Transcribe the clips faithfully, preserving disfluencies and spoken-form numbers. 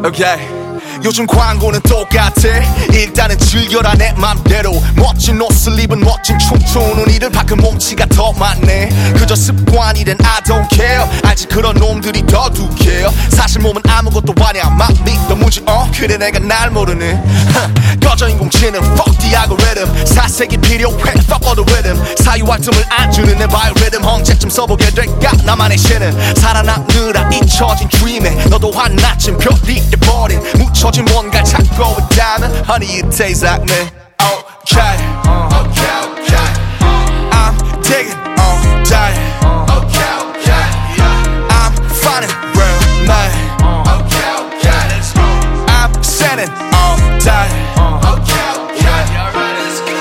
Okay. 요즘 광고는 똑같아. 일단은 즐겨라 내 맘대로. 멋진 옷을 입은 멋진 춤추는 이들 밖은 몸치가 더 많네. 그저 습관이된 I don't care. 알지 그런 놈들이 더 두께요. 사실 몸은 아무것도 아냐 막 믿던 무지 어 그래 내가 날 모르네. 꺼져 인공지능 fuck the algorithm. 사색이 필요해 fuck all the rhythm. 사유할 틈을 안 주는 내 바이오리듬. 언제쯤 써보게 될까 나만의 신은. 살아남느라 잊혀진 dream에 너도 한나쯤 별이 돼버린 묻혀진 뭔가 찾고 있다면 Honey it tastes like me. Okay, okay, okay. I'm digging all day. Okay, okay, yeah. I'm finding real me. Okay, okay, let's go. I'm sending all day. Okay, okay, let's go.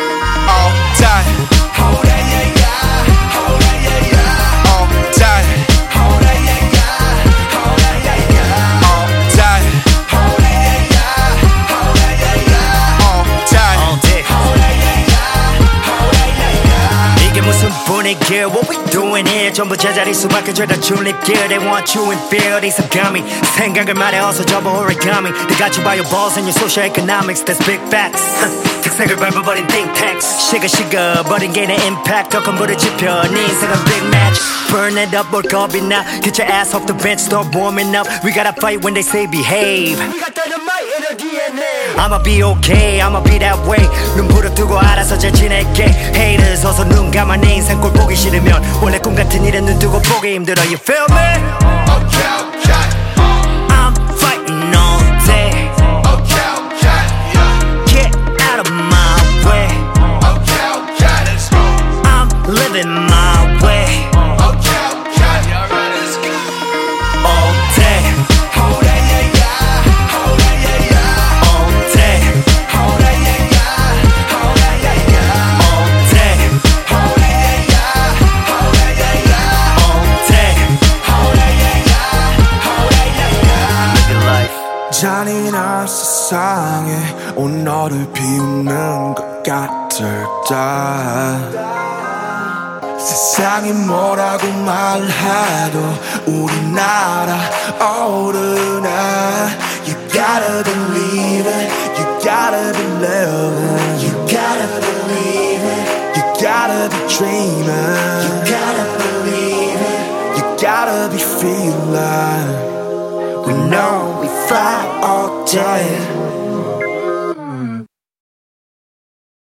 All day. Oh yeah, yeah, yeah. Oh yeah, yeah, yeah. All day. Oh yeah, yeah, yeah. Oh yeah, yeah, yeah. All day. Oh yeah, yeah, yeah. Oh yeah, yeah, yeah. All day. All day. Oh yeah, yeah, yeah. Oh yeah, yeah, yeah. 이게 무슨 분위기야 What we doing here 전부 제자리 수밖에 죄다 줄립길 They want you in fear 이 습감이 생각을 말해 어서 접어 origami They got you by your balls and your social economics That's big facts 특색을 밟아버린 think tanks 식어 식어버린 개인의 impact 더 큰 불을 지펴 네 인생은 big match Burn it up 뭘 겁이 나 Get your ass off the bench start warming up We gotta fight when they say behave We got dynamite in our D N A I'ma be okay I'ma be that way 눈 부릅뜨고 알아서 잘 지낼게 Haters 어서 눈 감아 내 인생 꼴 보기 싫으면 원래 꿈 같은 일에 눈 뜨고 보기 힘들어 You feel me? Okay, okay. I'm fighting all day Okay, okay, yeah. Get out of my way Okay, okay, let's go. I'm living my way Okay, okay, let's go. all day Oh yeah, yeah, yeah. Oh yeah, yeah, yeah. all day Oh yeah, yeah, yeah. Oh yeah, yeah, yeah. all day Oh yeah, yeah, yeah. Oh yeah, yeah, yeah. all day Oh yeah, yeah, yeah. Oh yeah, yeah, yeah. Live your life 잔인한 세상에 온 너를 비우는 것 같을 때 세상이 뭐라고 말해도 우리나라 어른아 You gotta believe it You gotta believe it You gotta believe it You gotta be dreaming You gotta believe it You gotta be feeling We know we fight all day